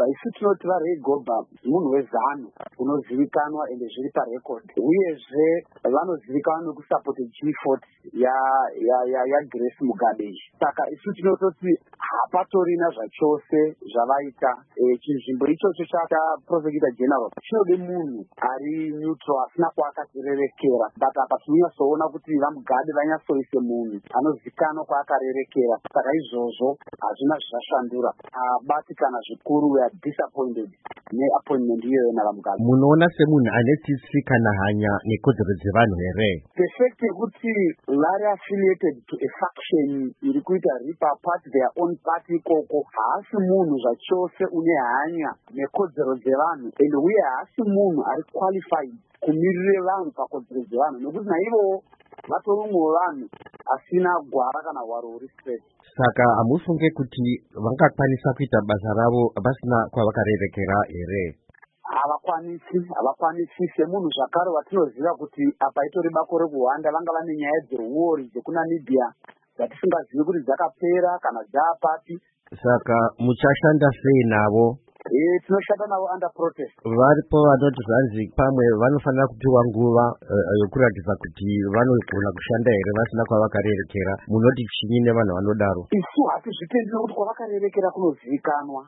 goba isu tinoti vaRay Goba munhu wezano unozivikanwa ende zviri parecord, uyezve vanozivikanwa nekusapota G40 yaGrace Mugabe. Saka isu tinototi hapatorina zvachose zvavaita. Chinzvimbo ichocho chaProsecutor General chinode munhu ari neutral asina kwaakarerekera, but apa tinonyatsoona kuti vaMugabe vanyatsoise munhu anozivikanwa kwaakarerekera. Saka izvozvo hazvina zvashandura. Abati kana zvikuru we are disappointed neappointment iyoyo navaMugabe. Munoona semunhu ane tsitsi kana hanya nekodzero dzevanhu here? The fact yekuti vari affiliated to a faction iri kuita ripa apart their own party ikoko, haasi munhu zvachose une hanya nekodzero dzevanhu, ende uye haasi munhu ari qualified kumirire vanhu pakodzero dzevanhu, nekuti naivowo vatorumwe vanhu asina gwara kana hwaro huri straight. Saka hamufunge kuti vangakwanisa kuita basa ravo vasina kwavakarerekera here? Havakwanisi semunhu zvakare watinoziva kuti apa itori bako rekuhwanda vanga vane nyaya dzehuori dzekuNamibia dzatisingazivi kuti dzakapera kana dzaapati. Saka muchashanda sei navo? Tinoshanda navo under protest. Varipo vanoti zvanzi pamwe vanofanira kupiwa nguva yokuratidza kuti vanogona kushanda here vasina kwavakarerekera. Munoti chinyi nevanhu vanodaro? Isu hatizvitenderi kuti kwavakarerekera kunozivikanwa.